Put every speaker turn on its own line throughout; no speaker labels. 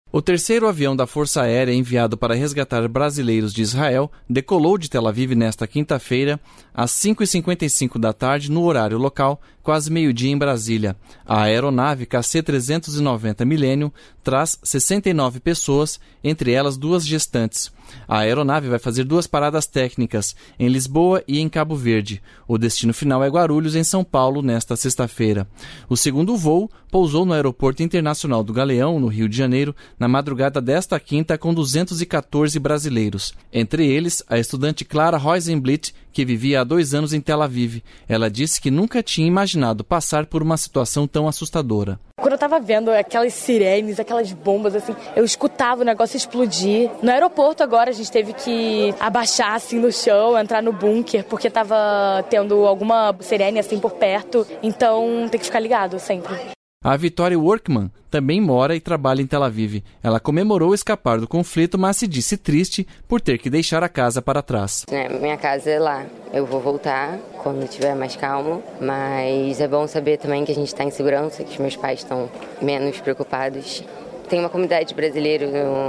O terceiro avião da Força Aérea enviado para resgatar brasileiros de Israel decolou de Tel Aviv nesta quinta-feira, às 5h55 da tarde, no horário local, quase meio-dia em Brasília. A aeronave KC-390 Millennium traz 69 pessoas, entre elas 2 gestantes. A aeronave vai fazer 2 paradas técnicas, em Lisboa e em Cabo Verde. O destino final é Guarulhos, em São Paulo, nesta sexta-feira. O segundo voo pousou no Aeroporto Internacional do Galeão, no Rio de Janeiro, na madrugada desta quinta, com 214 brasileiros. Entre eles, a estudante Clara Rosenblit, que vivia há 2 anos em Tel Aviv. Ela disse que nunca tinha imaginado passar por uma situação tão assustadora.
Quando eu tava vendo aquelas sirenes, aquelas bombas, assim, eu escutava o negócio explodir. No aeroporto agora a gente teve que abaixar assim no chão, entrar no bunker, porque tava tendo alguma sirene assim por perto. Então tem que ficar ligado sempre.
A Vitória Workman também mora e trabalha em Tel Aviv. Ela comemorou escapar do conflito, mas se disse triste por ter que deixar a casa para trás.
Minha casa é lá. Eu vou voltar quando estiver mais calmo, mas é bom saber também que a gente está em segurança, que os meus pais estão menos preocupados. Tem uma comunidade brasileira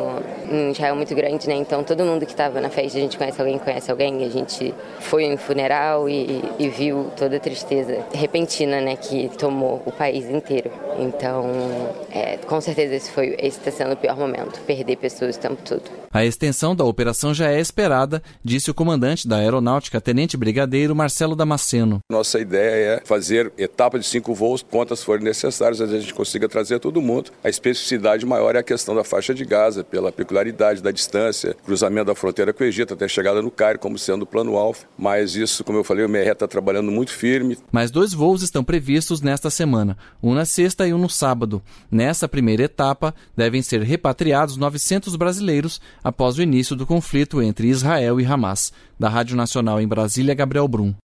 em Israel muito grande, né? Então todo mundo que estava na festa, a gente conhece alguém. A gente foi em funeral e viu toda a tristeza repentina, né, que tomou o país inteiro. Então, com certeza esse está sendo o pior momento, perder pessoas o tempo todo.
A extensão da operação já é esperada, disse o comandante da Aeronáutica, Tenente Brigadeiro Marcelo Damasceno.
Nossa ideia é fazer etapa de 5 voos, quantas forem necessárias, a gente consiga trazer todo mundo. A especificidade maior é a questão da faixa de Gaza, pela peculiaridade da distância, cruzamento da fronteira com o Egito até a chegada no Cairo, como sendo o plano-alvo. Mas isso, como eu falei, o MRE está trabalhando muito firme.
Mais 2 voos estão previstos nesta semana, um na sexta e um no sábado. Nessa primeira etapa, devem ser repatriados 900 brasileiros após o início do conflito entre Israel e Hamas. Da Rádio Nacional em Brasília, Gabriel Brum.